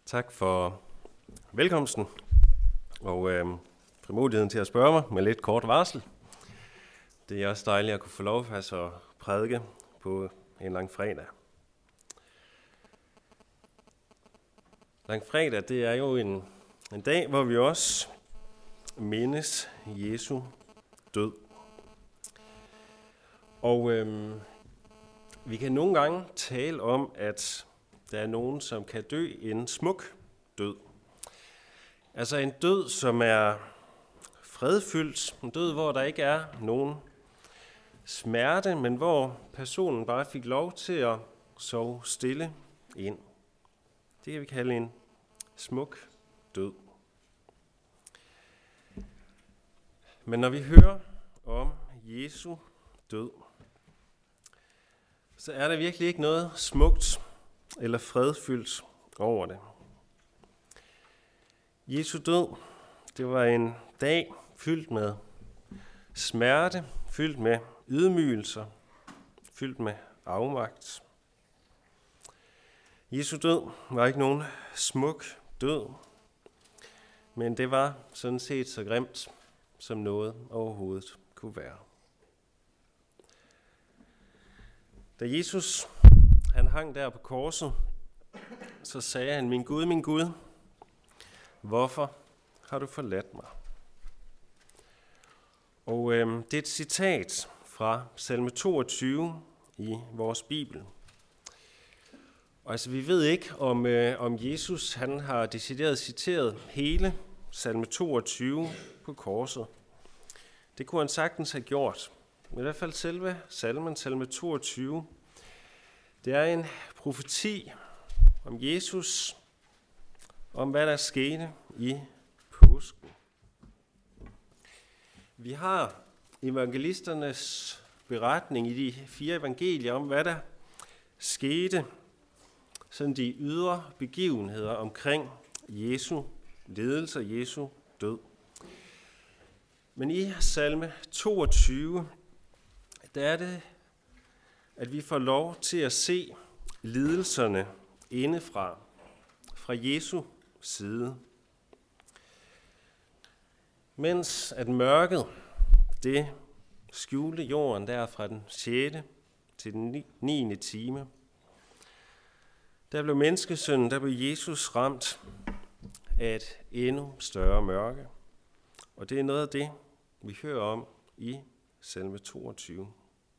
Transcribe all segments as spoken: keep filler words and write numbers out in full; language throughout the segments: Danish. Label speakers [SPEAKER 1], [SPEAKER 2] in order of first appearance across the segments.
[SPEAKER 1] Tak for velkomsten og øh, frimodigheden til at spørge mig med lidt kort varsel. Det er også dejligt at kunne få lov altså, at prædike på en lang fredag. Langfredag, det er jo en, en dag, hvor vi også mindes Jesu død. Og øh, vi kan nogle gange tale om, at der er nogen, som kan dø en smuk død. Altså en død, som er fredfyldt. En død, hvor der ikke er nogen smerte, men hvor personen bare fik lov til at sove stille ind. Det kan vi kalde en smuk død. Men når vi hører om Jesu død, så er der virkelig ikke noget smukt eller fredfyldt over det. Jesu død, det var en dag fyldt med smerte, fyldt med ydmygelser, fyldt med afmagt. Jesu død var ikke nogen smuk død, men det var sådan set så grimt, som noget overhovedet kunne være. Da Jesus han hang der på korset, så sagde han, min Gud, min Gud, hvorfor har du forladt mig? Og øh, det er et citat fra salme toogtyve i vores Bibel. Og altså, vi ved ikke, om, øh, om Jesus han har decideret citeret hele salme toogtyve på korset. Det kunne han sagtens have gjort. Men i hvert fald selve salmen, salme toogtyve, det er en profeti om Jesus, om hvad der skete i påsken. Vi har evangelisternes beretning i de fire evangelier om, hvad der skete, sådan de ydre begivenheder omkring Jesu ledelse og Jesu død. Men i salme toogtyve, der er det, at vi får lov til at se lidelserne indefra, fra Jesu side. Mens at mørket, det skjulte jorden der fra den sjette til den niende time, der blev menneskesønnen, der blev Jesus ramt af et endnu større mørke. Og det er noget af det, vi hører om i salme toogtyve.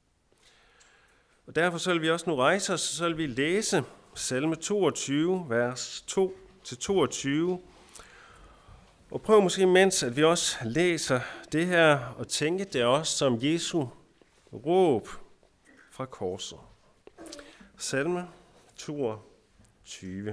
[SPEAKER 1] Og derfor så vil vi også nu rejse os, så vil vi læse salme toogtyve, vers to til toogtyve. Og prøv måske mens, at vi også læser det her og tænke det også som Jesu råb fra korset. Salme toogtyve.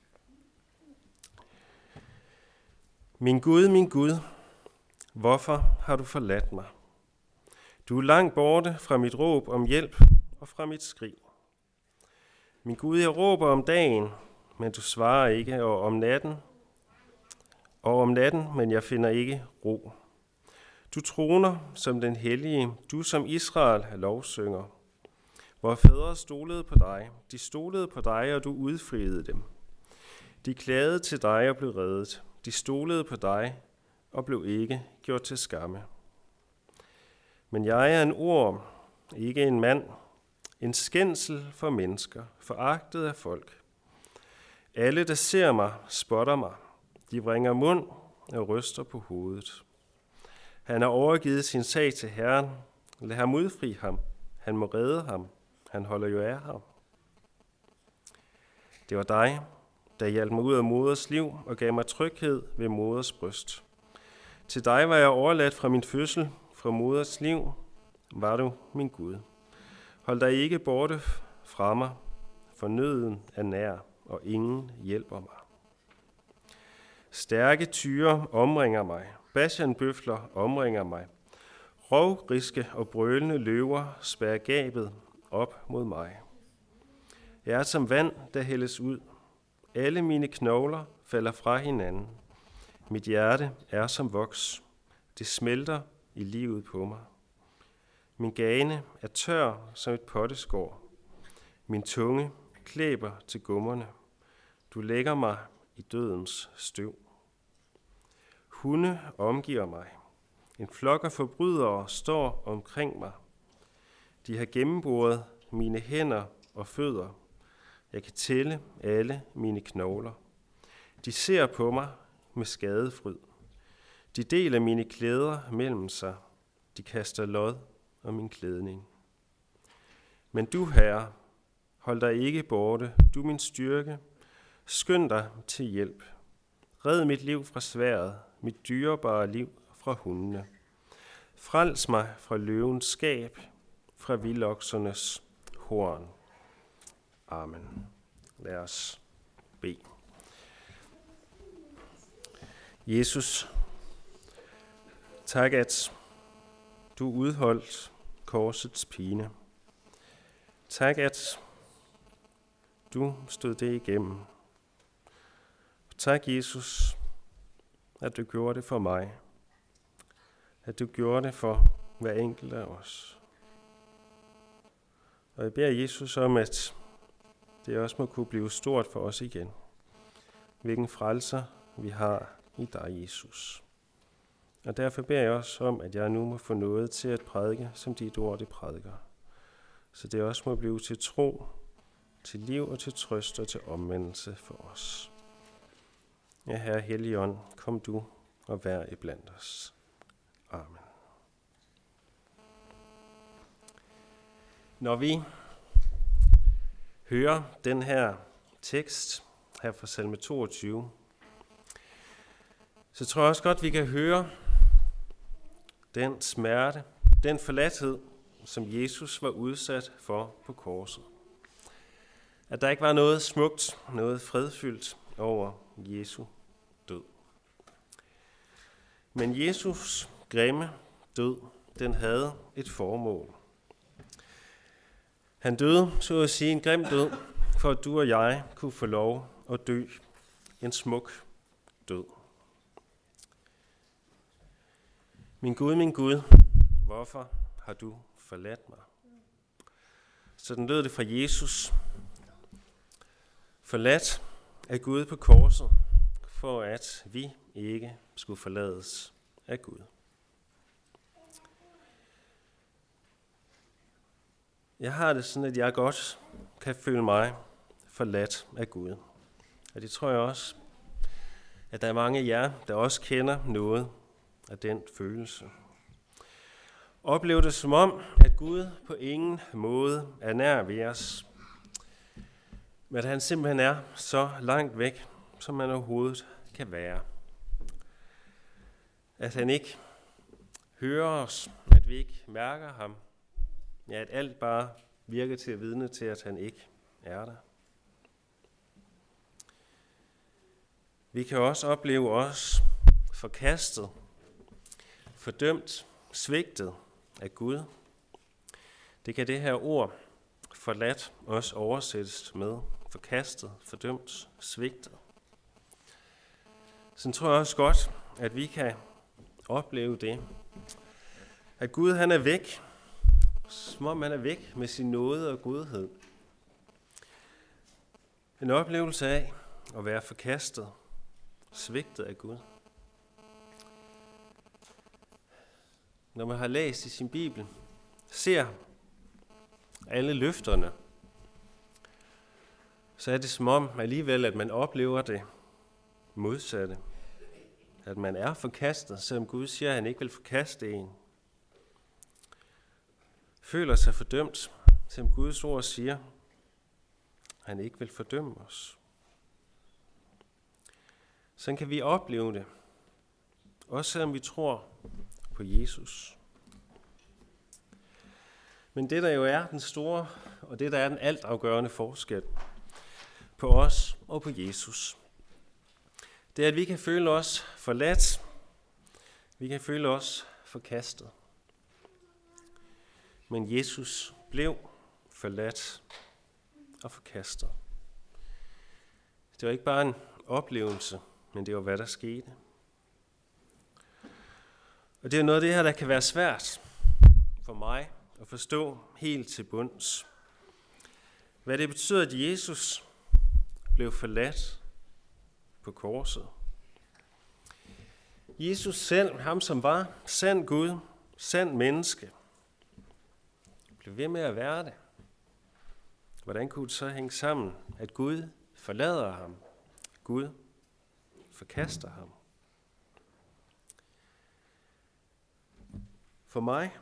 [SPEAKER 1] Min Gud, min Gud, hvorfor har du forladt mig? Du er langt borte fra mit råb om hjælp og fra mit skrig. Min Gud, jeg råber om dagen, men du svarer ikke, og om natten, og om natten, men jeg finder ikke ro. Du troner som den hellige, du som Israel lovsynger. Vor fædre stolede på dig, de stolede på dig, og du udfriede dem. De klagede til dig og blev reddet, de stolede på dig og blev ikke gjort til skamme. Men jeg er en orm, ikke en mand, en skændsel for mennesker, foragtet af folk. Alle, der ser mig, spotter mig. De vringer mund og ryster på hovedet. Han har overgivet sin sag til Herren. Lad ham udfri ham. Han må redde ham. Han holder jo af ham. Det var dig, der hjalp mig ud af moders liv og gav mig tryghed ved moders bryst. Til dig var jeg overladt fra min fødsel, fra moders liv, var du min Gud. Hold dig ikke borte fra mig, for nøden er nær, og ingen hjælper mig. Stærke tyre omringer mig, bashanbøfler omringer mig. Rovgriske og brølende løver spærrer gabet op mod mig. Jeg er som vand, der hældes ud. Alle mine knogler falder fra hinanden. Mit hjerte er som voks. Det smelter i livet på mig. Min gane er tør som et potteskår. Min tunge klæber til gummerne. Du lægger mig i dødens støv. Hunde omgiver mig. En flok af forbrydere står omkring mig. De har gennemboret mine hænder og fødder. Jeg kan tælle alle mine knogler. De ser på mig med skadefryd. De deler mine klæder mellem sig. De kaster lod om min klædning. Men du, Herre, hold dig ikke borte. Du min styrke. Skynd dig til hjælp. Red mit liv fra sværdet, mit dyrebare liv fra hundene. Frels mig fra løvens skab, fra vildoksernes horn. Amen. Lad os bede. Jesus, tak at du udholdt korsets pine. Tak at du stod det igennem. Tak, Jesus, at du gjorde det for mig. At du gjorde det for hver enkelt af os. Og jeg beder Jesus om, at det også må kunne blive stort for os igen. Hvilken frelser vi har i dig, Jesus. Og derfor beder jeg også om, at jeg nu må få noget til at prædike, som dit ord det prædiker. Så det også må blive til tro, til liv og til trøst og til omvendelse for os. Ja, Herre Helligånd, kom du og vær iblandt os. Amen. Når vi hører den her tekst her fra salme toogtyve, så tror jeg også godt, vi kan høre den smerte, den forladthed, som Jesus var udsat for på korset. At der ikke var noget smukt, noget fredfyldt over Jesu død. Men Jesus grimme død, den havde et formål. Han døde, så at sige, en grim død, for at du og jeg kunne få lov at dø en smuk død. Min Gud, min Gud, hvorfor har du forladt mig? Sådan lød det fra Jesus. Forladt af Gud på korset, for at vi ikke skulle forlades af Gud. Jeg har det sådan, at jeg godt kan føle mig forladt af Gud. Og det tror jeg også, at der er mange af jer, der også kender noget af den følelse. Oplev det som om, at Gud på ingen måde er nær ved os. Men at han simpelthen er så langt væk, som man overhovedet kan være. At han ikke hører os, at vi ikke mærker ham. Ja, at alt bare virker til at vidne til, at han ikke er der. Vi kan også opleve os forkastet, fordømt, svigtet af Gud. Det kan det her ord forladt også oversættes med forkastet, fordømt, svigtet. Så tror jeg også godt, at vi kan opleve det. At Gud han er væk, som om han er væk med sin nåde og godhed. En oplevelse af at være forkastet, svigtet af Gud. Når man har læst i sin Bibel, ser alle løfterne, så er det som om alligevel, at man oplever det modsatte. At man er forkastet, selvom Gud siger, at han ikke vil forkaste en. Føler sig fordømt, selvom Guds ord siger, at han ikke vil fordømme os. Sådan kan vi opleve det, også selvom vi tror på Jesus. Men det der jo er den store, og det der er den altafgørende forskel på os og på Jesus, det er, at vi kan føle os forladt, vi kan føle os forkastet. Men Jesus blev forladt og forkastet. Det var ikke bare en oplevelse, men det var, hvad der skete. Og det er noget af det her, der kan være svært for mig at forstå helt til bunds. Hvad det betyder, at Jesus blev forladt på korset. Jesus selv, ham som var sand Gud, sand menneske, blev ved med at være det. Hvordan kunne det så hænge sammen, at Gud forlader ham, Gud forkaster ham? For mig,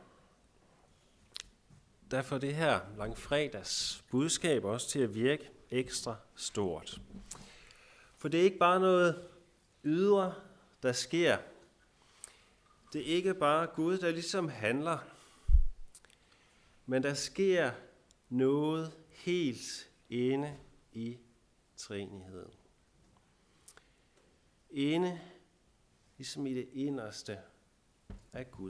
[SPEAKER 1] der får det her langfredags budskab også til at virke ekstra stort. For det er ikke bare noget ydre, der sker. Det er ikke bare Gud, der ligesom handler, men der sker noget helt inde i treenigheden. Inde, ligesom i det inderste af Gud.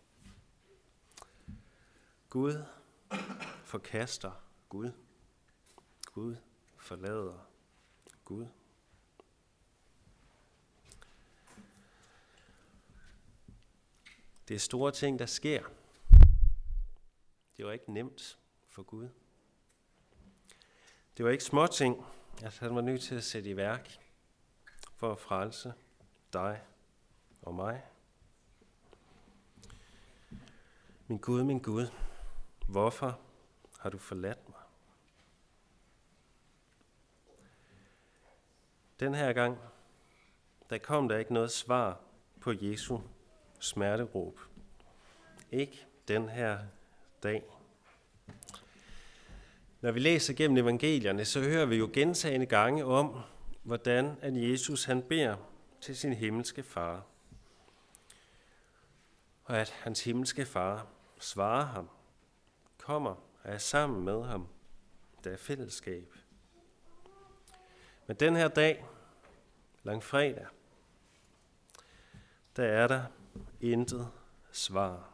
[SPEAKER 1] Gud forkaster Gud. Gud forlader Gud. Det er store ting, der sker. Det var ikke nemt for Gud. Det var ikke små ting, at han var nødt til at sætte i værk for at frelse dig og mig. Min Gud, min Gud, hvorfor har du forladt mig? Den her gang, der kom der ikke noget svar på Jesu smerteråb. Ikke den her dag. Når vi læser gennem evangelierne, så hører vi jo gentagne gange om, hvordan at Jesus han beder til sin himmelske far. Og at hans himmelske far svarer ham, kommer og er sammen med ham. Der er fællesskab. Men den her dag, langfredag, der er der intet svar.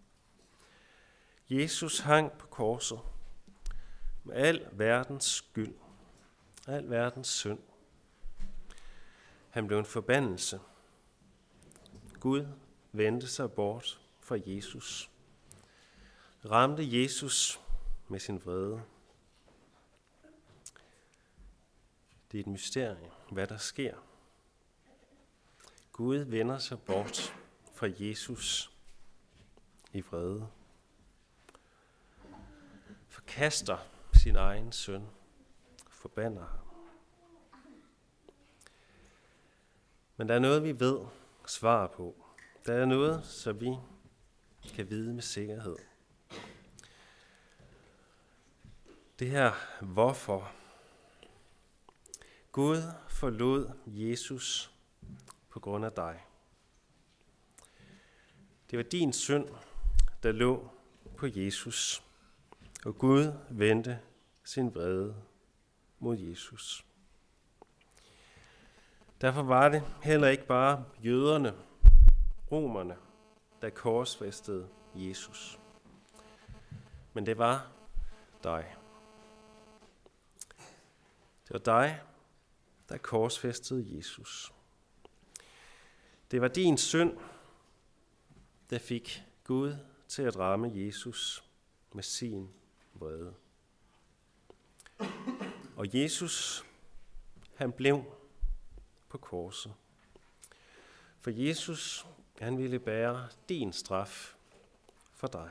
[SPEAKER 1] Jesus hang på korset med al verdens skyld, al verdens synd. Han blev en forbandelse. Gud vendte sig bort fra Jesus, ramte Jesus med sin vrede. Det er et mysterie, hvad der sker. Gud vender sig bort fra Jesus i vrede. Forkaster sin egen søn. Forbander ham. Men der er noget, vi ved svar på. Der er noget, så vi kan vide med sikkerhed. Det her, hvorfor? Gud forlod Jesus på grund af dig. Det var din synd, der lå på Jesus, og Gud vendte sin vrede mod Jesus. Derfor var det heller ikke bare jøderne, romerne, der korsfæstede Jesus. Men det var dig. Det var dig, der korsfæstede Jesus. Det var din synd, der fik Gud til at ramme Jesus med sin vrede. Og Jesus, han blev på korset. For Jesus, han ville bære din straf for dig.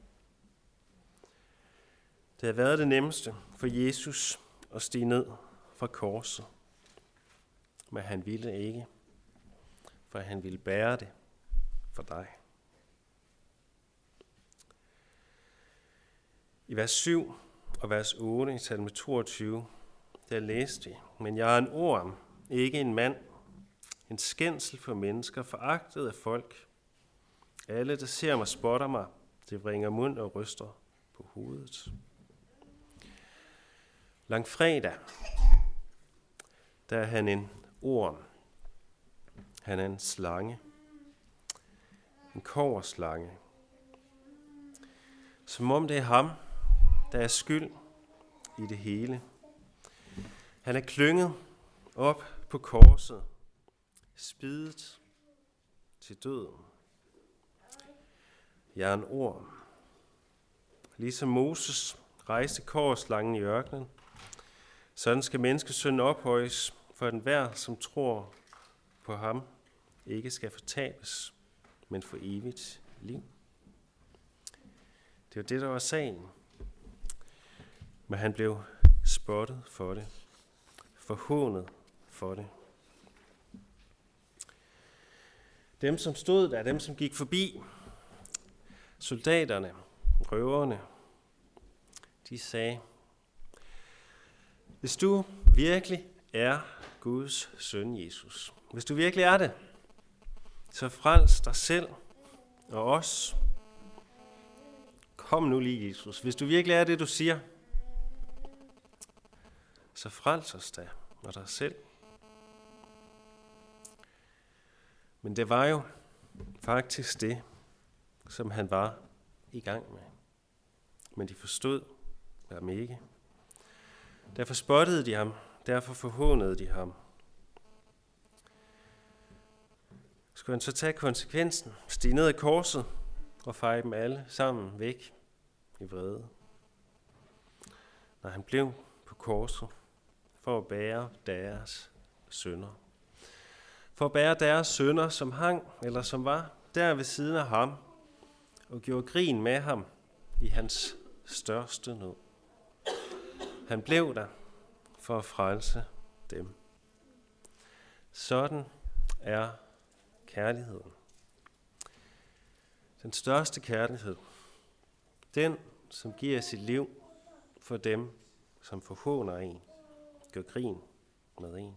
[SPEAKER 1] Det havde været det nemmeste for Jesus at stige ned fra korset. Men han ville ikke, for han ville bære det for dig. I vers syv og vers otte i salme toogtyve, der læste vi, men jeg er en orm, ikke en mand, en skændsel for mennesker, foragtet af folk. Alle, der ser mig, spotter mig, det vringer mund og ryster på hovedet. Langfredag, der er han en orm. Han er en slange. En kobberslange. Som om det er ham, der er skyld i det hele. Han er klynget op på korset, spidet til døden. Jeg er en orm. Ligesom Moses rejste kobberslangen i ørkenen, sådan skal menneskesønnen ophøjes for at enhver, som tror på ham, ikke skal fortabes, men for evigt liv. Det var det, der var sagen. Men han blev spottet for det, forhånet for det. Dem, som stod der, dem, som gik forbi, soldaterne, røverne, de sagde, hvis du virkelig er Guds søn, Jesus, hvis du virkelig er det, så frels dig selv og os. Kom nu lige, Jesus. Hvis du virkelig er det, du siger, så frels os da og dig selv. Men det var jo faktisk det, som han var i gang med. Men de forstod ham ikke. Derfor spottede de ham, derfor forhånede de ham. Skulle han så tage konsekvensen, stige ned af korset og feje dem alle sammen væk i vrede? Når han blev på korset for at bære deres synder. For at bære deres synder, som hang eller som var der ved siden af ham og gjorde grin med ham i hans største nød. Han blev der for at frelse dem. Sådan er kærligheden. Den største kærlighed. Den, som giver sit liv for dem, som forhåner en, gør grin med en.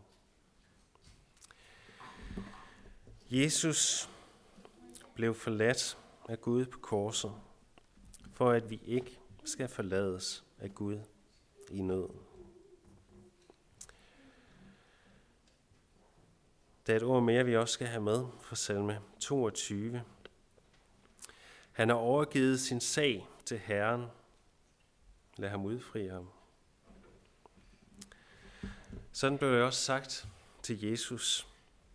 [SPEAKER 1] Jesus blev forladt af Gud på korset, for at vi ikke skal forlades af Gud i nøden. Der er et ord mere, vi også skal have med fra salme toogtyve. Han har overgivet sin sag til Herren. Lad ham udfri ham. Sådan blev det også sagt til Jesus,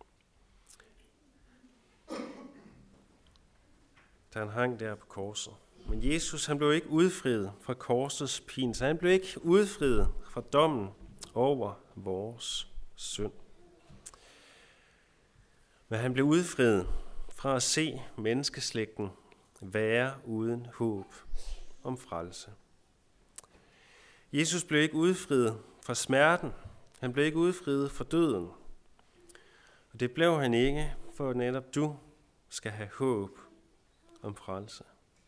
[SPEAKER 1] da han hang der på korset. Men Jesus, han blev ikke udfriet fra korsets pine, så han blev ikke udfriet fra dommen over vores synd. Men han blev udfriet fra at se menneskeslægten være uden håb om frelse. Jesus blev ikke udfriet fra smerten. Han blev ikke udfriet fra døden. Og det blev han ikke, for at netop du skal have håb om frelse.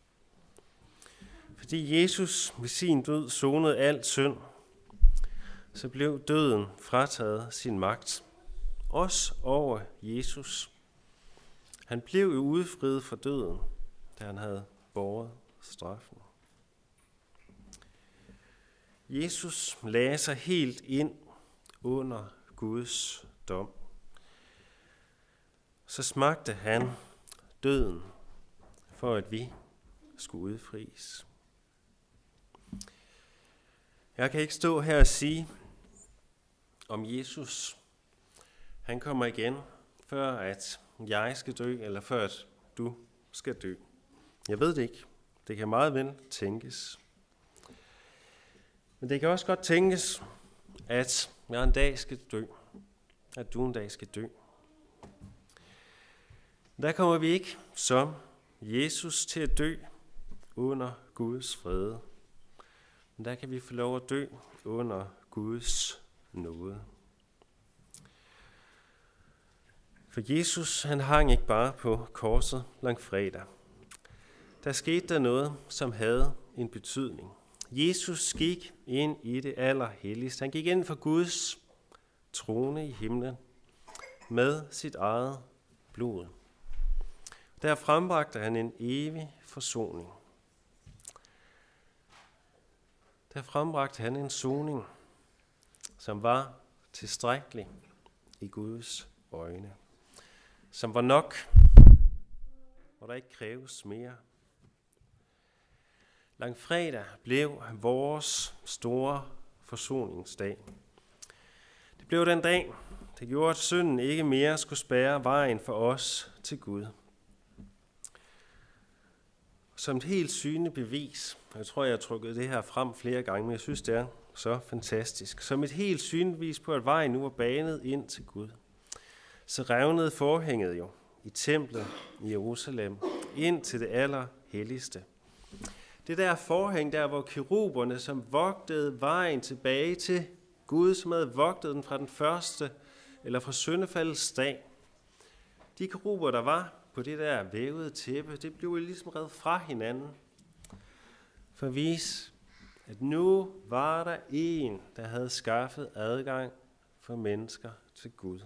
[SPEAKER 1] Fordi Jesus ved sin død sonede alt synd, så blev døden frataget sin magt. Også over Jesus. Han blev jo udfriet fra døden, da han havde båret straffen. Jesus lagde sig helt ind under Guds dom. Så smagte han døden, for at vi skulle udfries. Jeg kan ikke stå her og sige om Jesus, han kommer igen, før at jeg skal dø, eller før at du skal dø. Jeg ved det ikke. Det kan meget vel tænkes. Men det kan også godt tænkes, at jeg en dag skal dø. At du en dag skal dø. Der kommer vi ikke som Jesus til at dø under Guds fred. Men der kan vi få lov at dø under Guds nåde. For Jesus, han hang ikke bare på korset langfredag. Der skete der noget, som havde en betydning. Jesus gik ind i det allerhelligste. Han gik ind for Guds trone i himlen med sit eget blod. Der frembragte han en evig forsoning. Der frembragte han en soning, som var tilstrækkelig i Guds øjne. Som var nok, hvor der ikke kræves mere. Langfredag blev vores store forsoningsdag. Det blev den dag, der gjorde, at synden ikke mere skulle spærre vejen for os til Gud. Som et helt synligt bevis, og jeg tror, jeg har trukket det her frem flere gange, men jeg synes, det er så fantastisk. Som et helt synligvis på, at vejen nu var banet ind til Gud. Så revnede forhænget jo i templet i Jerusalem ind til det allerhelligste. Det der forhæng der, hvor keruberne, som vogtede vejen tilbage til Gud, som havde vogtet den fra den første, eller fra syndefaldets dag. De keruber, der var på det der vævede tæppe, det blev ligesom revet fra hinanden. For at vise, at nu var der en, der havde skaffet adgang for mennesker til Gud.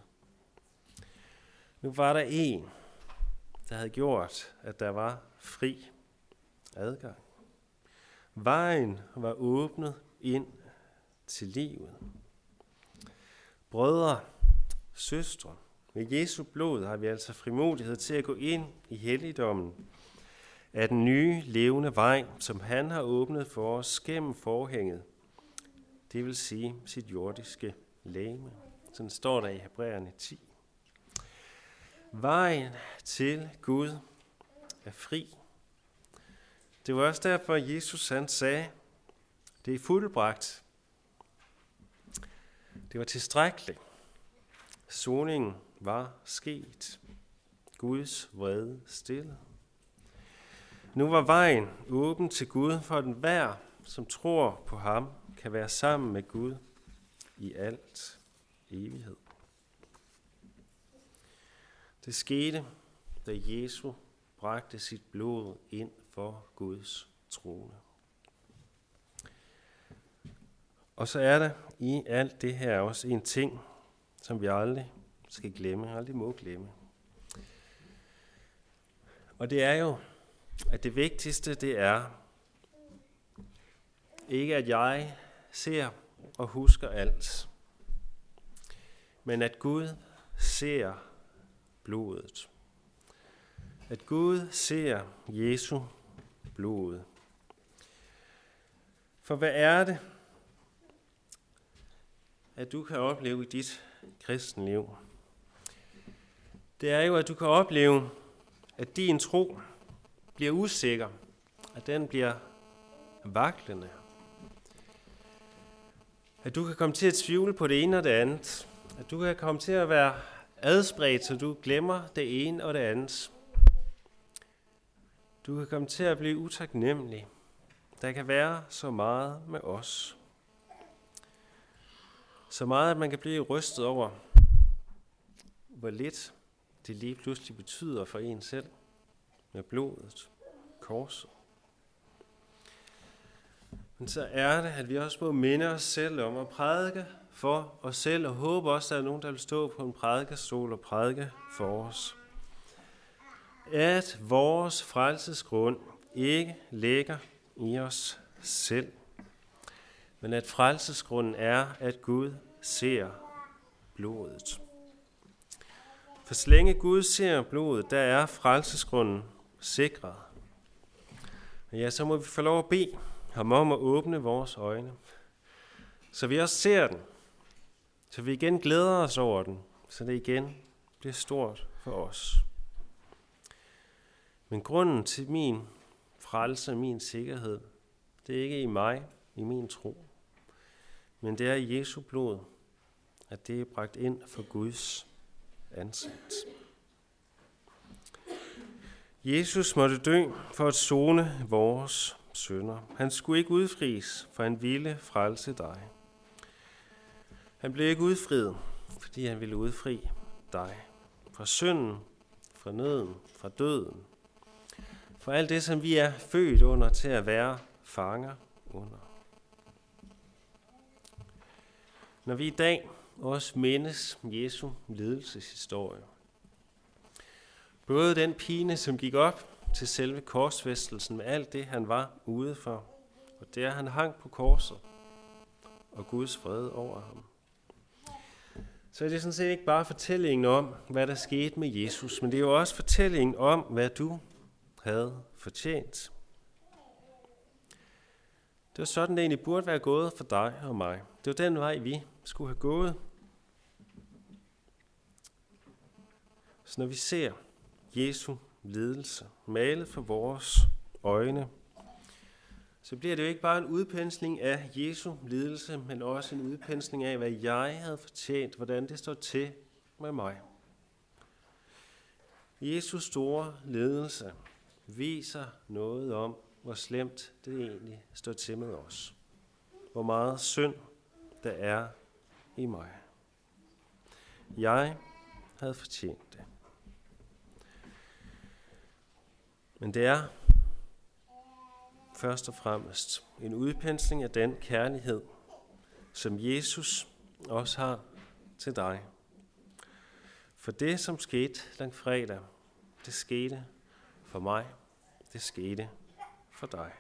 [SPEAKER 1] Nu var der en, der havde gjort, at der var fri adgang. Vejen var åbnet ind til livet. Brødre, søstre, med Jesu blod har vi altså frimodighed til at gå ind i helligdommen af den nye levende vej, som han har åbnet for os gennem forhænget. Det vil sige sit jordiske legeme. Sådan står der i Hebræerne ti. Vejen til Gud er fri. Det var også derfor, Jesus han sagde, det er fuldbragt. Det var tilstrækkeligt. Soningen var sket. Guds vrede stillet. Nu var vejen åben til Gud, for den hver, som tror på ham, kan være sammen med Gud i alt evighed. Det skete, da Jesus bragte sit blod ind for Guds trone. Og så er der i alt det her også en ting, som vi aldrig skal glemme, aldrig må glemme. Og det er jo, at det vigtigste det er, ikke at jeg ser og husker alt, men at Gud ser blodet. At Gud ser Jesu blod. For hvad er det, at du kan opleve i dit kristenliv? Det er jo, at du kan opleve, at din tro bliver usikker, at den bliver vaklende. At du kan komme til at tvivle på det ene og det andet. At du kan komme til at være adspredt, så du glemmer det ene og det andet. Du kan komme til at blive utaknemmelig. Der kan være så meget med os. Så meget, at man kan blive rystet over, hvor lidt det lige pludselig betyder for en selv med blodet, korset. Men så er det, at vi også må minde os selv om at prædike for os selv, og håbe også, at der er nogen, der vil stå på en prædikestol og prædike for os. At vores frelsesgrund ikke ligger i os selv, men at frelsesgrunden er, at Gud ser blodet. For så længe Gud ser blodet, der er frelsesgrunden sikret. Og ja, så må vi få lov at bede ham om at åbne vores øjne, så vi også ser den, så vi igen glæder os over den, så det igen bliver stort for os. Men grunden til min frelse og min sikkerhed, det er ikke i mig, i min tro, men det er i Jesu blod, at det er bragt ind for Guds ansigt. Jesus måtte dø for at sone vores synder. Han skulle ikke udfries, for han ville frelse dig. Han blev ikke udfriet, fordi han ville udfri dig. Fra synden, fra nøden, fra døden. For alt det, som vi er født under til at være fanger under. Når vi i dag også mindes Jesu lidelseshistorie, både den pine, som gik op til selve korsfæstelsen med alt det, han var ude for, og der han hang på korset, og Guds fred over ham. Så er det sådan set ikke bare fortællingen om, hvad der skete med Jesus, men det er jo også fortællingen om, hvad du havde fortjent. Det var sådan, det egentlig burde være gået for dig og mig. Det var den vej, vi skulle have gået. Så når vi ser Jesu lidelse malet for vores øjne, så bliver det jo ikke bare en udpensling af Jesu lidelse, men også en udpensling af, hvad jeg havde fortjent, hvordan det står til med mig. Jesus store lidelse viser noget om, hvor slemt det egentlig står til med os. Hvor meget synd der er i mig. Jeg havde fortjent det. Men det er først og fremmest en udpensling af den kærlighed, som Jesus også har til dig. For det, som skete langfredag, det skete for mig, det skete for dig.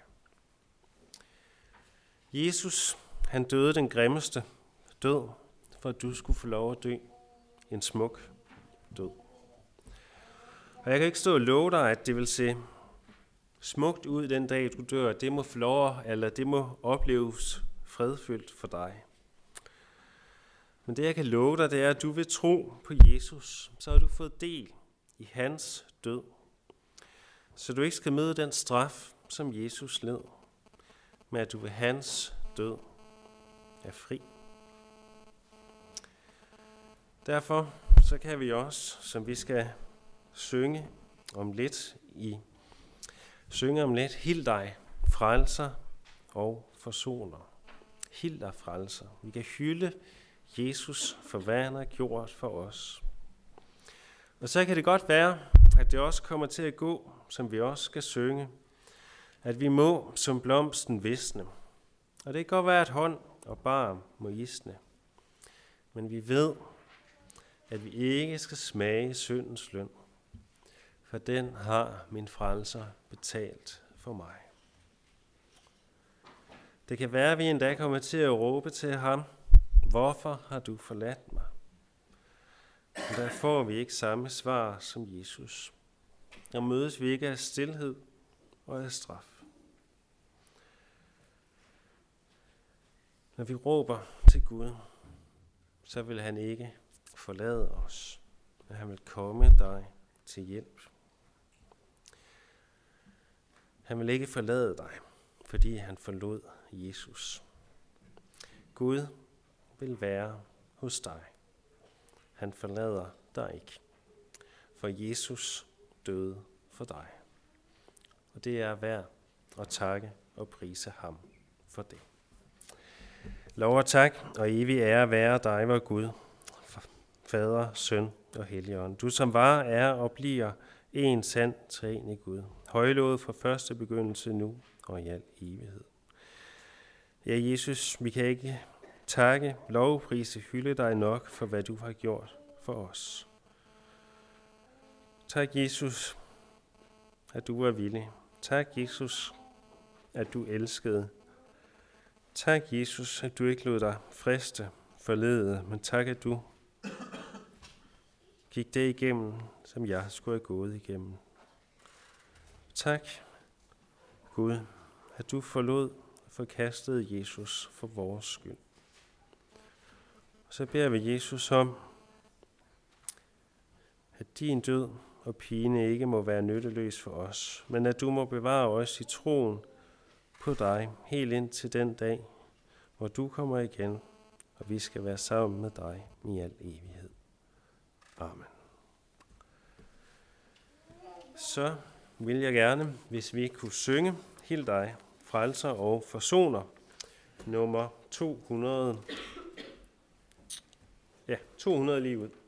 [SPEAKER 1] Jesus, han døde den grimmeste død, for at du skulle få lov at dø en smuk død. Og jeg kan ikke stå og love dig, at det vil se smukt ud den dag, du dør. Det må få lov, eller det må opleves fredfyldt for dig. Men det, jeg kan love dig, det er, at du vil tro på Jesus, så har du fået del i hans død. Så du ikke skal møde den straf, som Jesus led, men at du ved hans død er fri. Derfor så kan vi også, som vi skal synge om lidt i synge om lidt, hild dig, frelser og forsoner. Hild dig, frelser. Vi kan hylde Jesus for, hvad han har gjort for os. Og så kan det godt være, at det også kommer til at gå, som vi også skal synge, at vi må som blomsten visne. Og det kan godt være, at hånd og barm må isne. Men vi ved, at vi ikke skal smage syndens løn, for den har min frelser betalt for mig. Det kan være, at vi endda kommer til at råbe til ham, hvorfor har du forladt mig? Og der får vi ikke samme svar som Jesus. Der mødes vi ikke af stilhed og af straf. Når vi råber til Gud, så vil han ikke forlade os, men han vil komme dig til hjælp. Han vil ikke forlade dig, fordi han forlod Jesus. Gud vil være hos dig. Han forlader dig ikke, for Jesus døde for dig. Og det er værd at takke og prise ham for det. Lov og tak og evig ære være dig, vor Gud, Fader, Søn og Helligånd. Du som var, er og bliver en sand treenig Gud, højlovet fra første begyndelse nu og i al evighed. Ja, Jesus, vi kan ikke takke, lovprise, hylde dig nok for, hvad du har gjort for os. Tak, Jesus, at du var villig. Tak, Jesus, at du elskede. Tak, Jesus, at du ikke lod dig friste, forlede, men tak, at du gik det igennem, som jeg skulle have gået igennem. Tak, Gud, at du forlod og forkastede Jesus for vores skyld. Og så beder vi Jesus om, at din død og pine ikke må være nytteløs for os, men at du må bevare os i troen på dig helt ind til den dag, hvor du kommer igen, og vi skal være sammen med dig i al evighed. Amen. Så vil jeg gerne, hvis vi kunne synge Hild dig, frelser og forsoner, nummer to hundrede. Ja, to hundrede lige ud.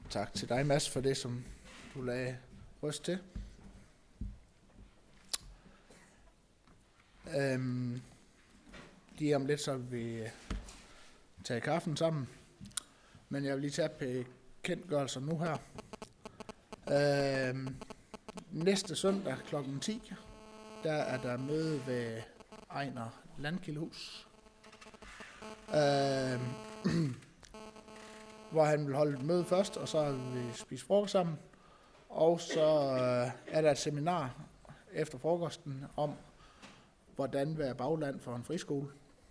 [SPEAKER 2] Tak til dig, Mads, for det, som du lagde røst til. Øhm, lige om lidt, så vil vi tage kaffen sammen. Men jeg vil lige tage bekendtgørelser nu her. Øhm, næste søndag klokken ti, der er der møde ved Ejner Landkildehus. Øhm, hvor han vil holde et møde først, og så vil vi spise frokost sammen. Og så øh, er der et seminar efter frokosten om, hvordan være bagland for en friskole.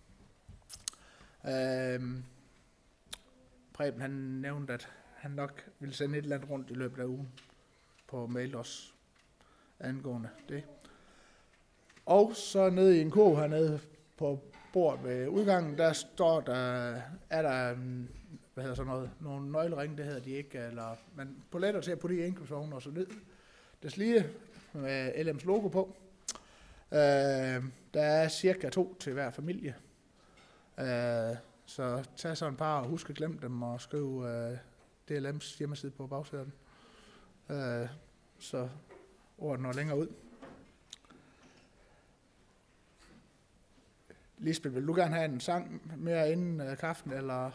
[SPEAKER 2] Øhm, Preben han nævnte, at han nok ville sende et eller andet rundt i løbet af ugen på mail også angående det. Og så nede i en kurv hernede på bordet ved udgangen, der står der, er der hvad hedder sådan noget, nogle nøgleringe, det hedder de ikke, eller, men poletter til at putte i indkøbsvognen og så ned. Der slige med L M's logo på. Øh, der er cirka to til hver familie. Øh, så tag så en par og husk at glemme dem og skriv øh, D L M's hjemmeside på bagsæden. Øh, så ordet når længere ud. Lisbeth, vil du gerne have en sang mere inden øh, kaffen, eller?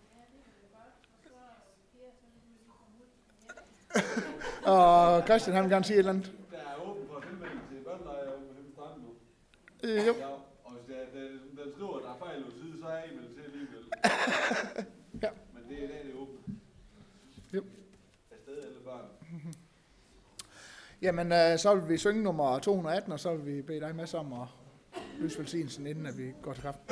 [SPEAKER 2] Og Christian, han vil gerne sige et eller andet.
[SPEAKER 3] Der er åben for tilmelding til børnelejre på Hemme Strand nu.
[SPEAKER 2] Øh, jo.
[SPEAKER 3] Ja, og hvis der, den, den skriver, at der er fejl ud side, så er jeg meldt til alligevel.
[SPEAKER 2] Ja.
[SPEAKER 3] Men det er i dag, det er åbent.
[SPEAKER 2] Jo.
[SPEAKER 3] Afsted alle børn.
[SPEAKER 2] Jamen, øh, så vil vi synge nummer to hundrede og atten, og så vil vi bede dig med om at løse velsignelsen, inden at vi går til kaffe.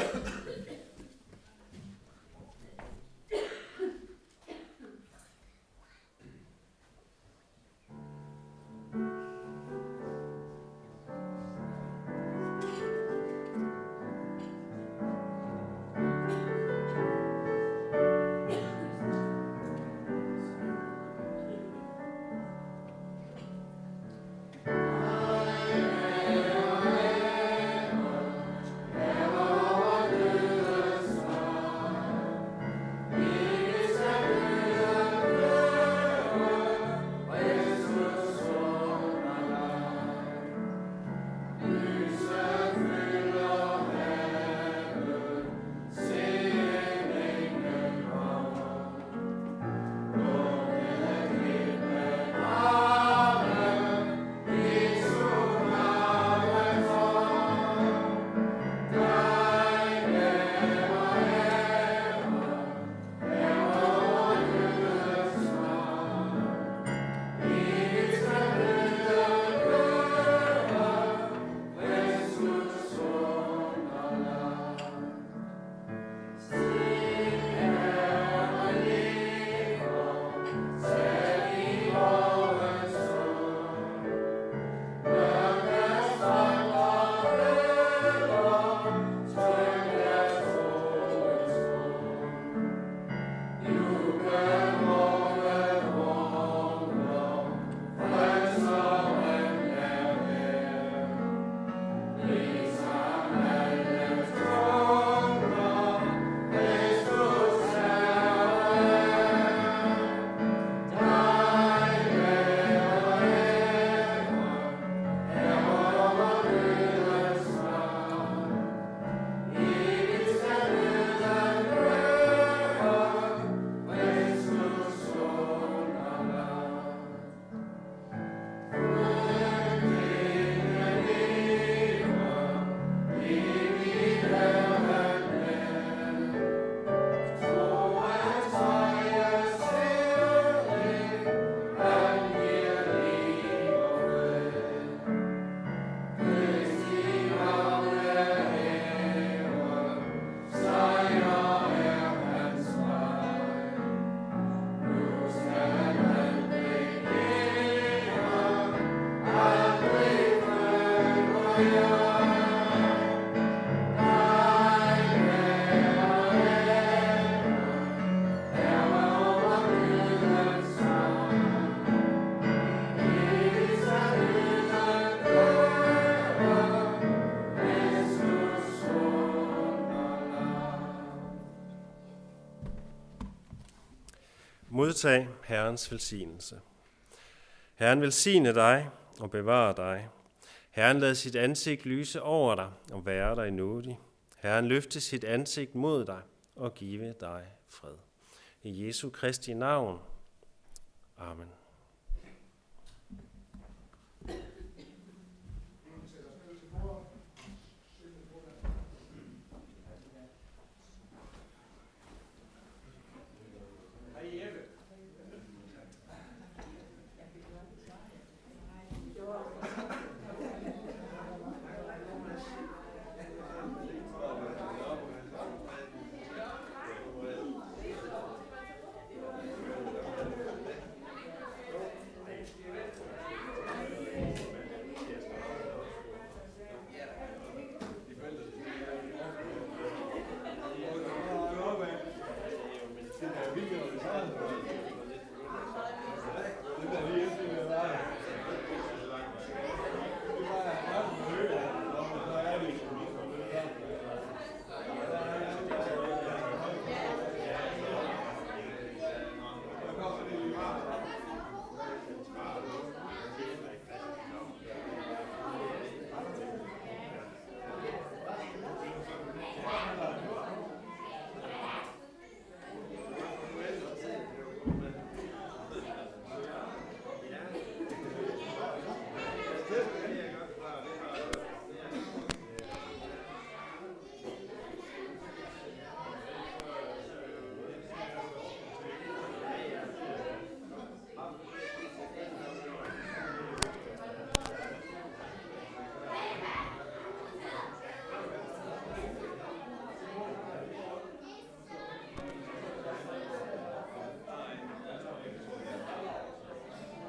[SPEAKER 1] Modtag Herrens velsignelse. Herren velsigne dig og bevare dig. Herren lad sit ansigt lyse over dig og være dig nådig. Herren løfte sit ansigt mod dig og give dig fred. I Jesu Kristi navn.